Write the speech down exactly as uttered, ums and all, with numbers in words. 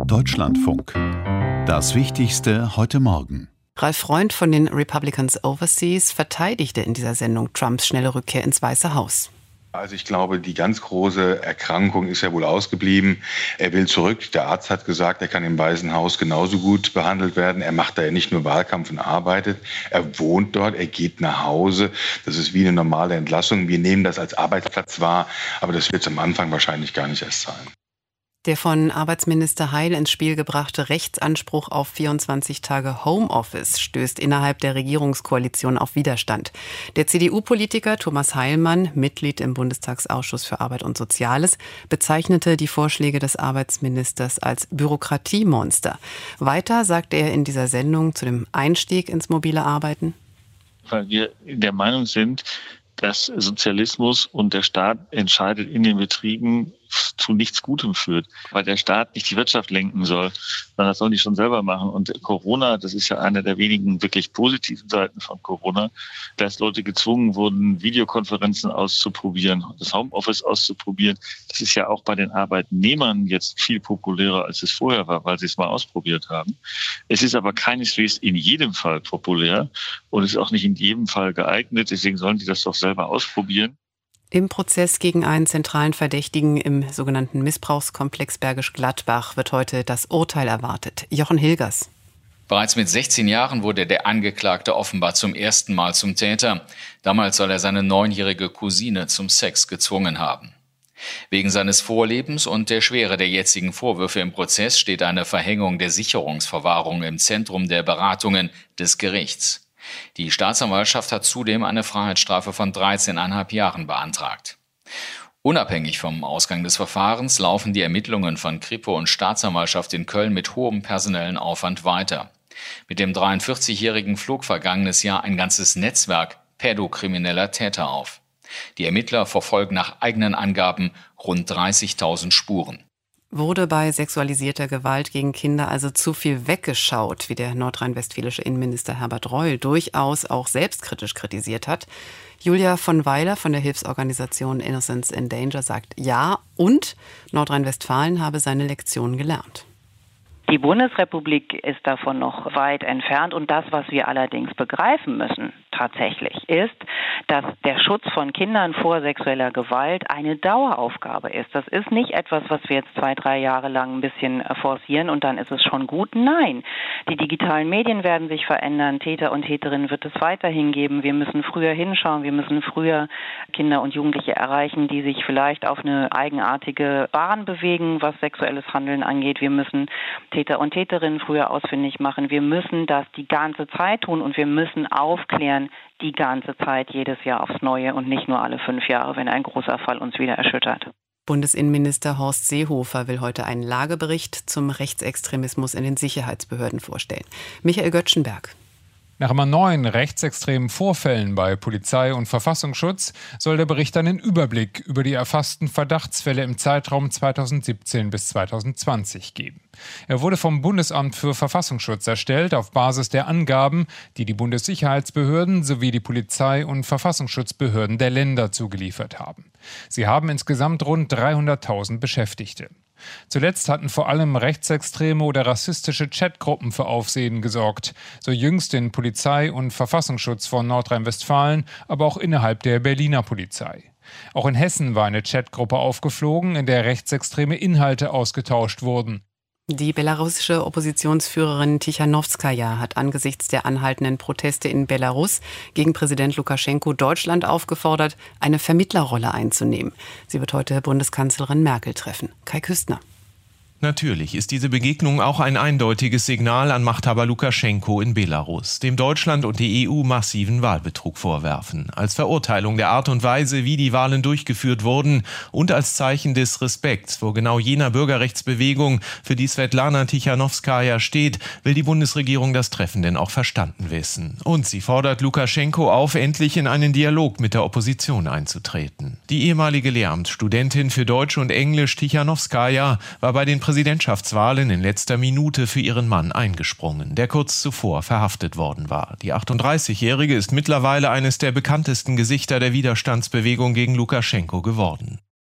Deutschlandfunk. Das Wichtigste heute Morgen. Ralf Freund von den Republicans Overseas verteidigte in dieser Sendung Trumps schnelle Rückkehr ins Weiße Haus. Also ich glaube, die ganz große Erkrankung ist ja wohl ausgeblieben. Er will zurück. Der Arzt hat gesagt, er kann im Weißen Haus genauso gut behandelt werden. Er macht da ja nicht nur Wahlkampf und arbeitet. Er wohnt dort, er geht nach Hause. Das ist wie eine normale Entlassung. Wir nehmen das als Arbeitsplatz wahr, aber das wird es am Anfang wahrscheinlich gar nicht erst sein. Der von Arbeitsminister Heil ins Spiel gebrachte Rechtsanspruch auf vierundzwanzig Tage Homeoffice stößt innerhalb der Regierungskoalition auf Widerstand. Der C D U-Politiker Thomas Heilmann, Mitglied im Bundestagsausschuss für Arbeit und Soziales, bezeichnete die Vorschläge des Arbeitsministers als Bürokratiemonster. Weiter sagte er in dieser Sendung zu dem Einstieg ins mobile Arbeiten: Weil wir der Meinung sind, dass Sozialismus und der Staat entscheidet in den Betrieben zu nichts Gutem führt, weil der Staat nicht die Wirtschaft lenken soll, sondern das sollen die schon selber machen. Und Corona, das ist ja eine der wenigen wirklich positiven Seiten von Corona, dass Leute gezwungen wurden, Videokonferenzen auszuprobieren, das Homeoffice auszuprobieren. Das ist ja auch bei den Arbeitnehmern jetzt viel populärer, als es vorher war, weil sie es mal ausprobiert haben. Es ist aber keineswegs in jedem Fall populär und ist auch nicht in jedem Fall geeignet. Deswegen sollen die das doch selber ausprobieren. Im Prozess gegen einen zentralen Verdächtigen im sogenannten Missbrauchskomplex Bergisch Gladbach wird heute das Urteil erwartet. Jochen Hilgers. Bereits mit sechzehn Jahren wurde der Angeklagte offenbar zum ersten Mal zum Täter. Damals soll er seine neunjährige Cousine zum Sex gezwungen haben. Wegen seines Vorlebens und der Schwere der jetzigen Vorwürfe im Prozess steht eine Verhängung der Sicherungsverwahrung im Zentrum der Beratungen des Gerichts. Die Staatsanwaltschaft hat zudem eine Freiheitsstrafe von dreizehn Komma fünf Jahren beantragt. Unabhängig vom Ausgang des Verfahrens laufen die Ermittlungen von Kripo und Staatsanwaltschaft in Köln mit hohem personellen Aufwand weiter. Mit dem dreiundvierzigjährigen flog vergangenes Jahr ein ganzes Netzwerk pädokrimineller Täter auf. Die Ermittler verfolgen nach eigenen Angaben rund dreißigtausend Spuren. Wurde bei sexualisierter Gewalt gegen Kinder also zu viel weggeschaut, wie der nordrhein-westfälische Innenminister Herbert Reul durchaus auch selbstkritisch kritisiert hat? Julia von Weiler von der Hilfsorganisation Innocence in Danger sagt ja, und Nordrhein-Westfalen habe seine Lektion gelernt. Die Bundesrepublik ist davon noch weit entfernt und das, was wir allerdings begreifen müssen, tatsächlich, ist, dass der Schutz von Kindern vor sexueller Gewalt eine Daueraufgabe ist. Das ist nicht etwas, was wir jetzt zwei, drei Jahre lang ein bisschen forcieren und dann ist es schon gut. Nein, die digitalen Medien werden sich verändern, Täter und Täterinnen wird es weiterhin geben. Wir müssen früher hinschauen, wir müssen früher Kinder und Jugendliche erreichen, die sich vielleicht auf eine eigenartige Bahn bewegen, was sexuelles Handeln angeht. Wir müssen Täter und Täterinnen früher ausfindig machen. Wir müssen das die ganze Zeit tun und wir müssen aufklären die ganze Zeit, jedes Jahr aufs Neue und nicht nur alle fünf Jahre, wenn ein großer Fall uns wieder erschüttert. Bundesinnenminister Horst Seehofer will heute einen Lagebericht zum Rechtsextremismus in den Sicherheitsbehörden vorstellen. Michael Göttschenberg. Nach immer neuen rechtsextremen Vorfällen bei Polizei und Verfassungsschutz soll der Bericht einen Überblick über die erfassten Verdachtsfälle im Zeitraum zweitausendsiebzehn bis zweitausendzwanzig geben. Er wurde vom Bundesamt für Verfassungsschutz erstellt auf Basis der Angaben, die die Bundessicherheitsbehörden sowie die Polizei- und Verfassungsschutzbehörden der Länder zugeliefert haben. Sie haben insgesamt rund dreihunderttausend Beschäftigte. Zuletzt hatten vor allem rechtsextreme oder rassistische Chatgruppen für Aufsehen gesorgt, so jüngst in Polizei und Verfassungsschutz von Nordrhein-Westfalen, aber auch innerhalb der Berliner Polizei. Auch in Hessen war eine Chatgruppe aufgeflogen, in der rechtsextreme Inhalte ausgetauscht wurden. Die belarussische Oppositionsführerin Tichanowskaja hat angesichts der anhaltenden Proteste in Belarus gegen Präsident Lukaschenko Deutschland aufgefordert, eine Vermittlerrolle einzunehmen. Sie wird heute Bundeskanzlerin Merkel treffen. Kai Küstner. Natürlich ist diese Begegnung auch ein eindeutiges Signal an Machthaber Lukaschenko in Belarus, dem Deutschland und die E U massiven Wahlbetrug vorwerfen, als Verurteilung der Art und Weise, wie die Wahlen durchgeführt wurden und als Zeichen des Respekts vor genau jener Bürgerrechtsbewegung, für die Svetlana Tichanowskaja steht, will die Bundesregierung das Treffen denn auch verstanden wissen. Und sie fordert Lukaschenko auf, endlich in einen Dialog mit der Opposition einzutreten. Die ehemalige Lehramtsstudentin für Deutsch und Englisch Tichanowskaja war bei den Präsidentschaftswahlen in letzter Minute für ihren Mann eingesprungen, der kurz zuvor verhaftet worden war. Die achtunddreißigjährige ist mittlerweile eines der bekanntesten Gesichter der Widerstandsbewegung gegen Lukaschenko geworden.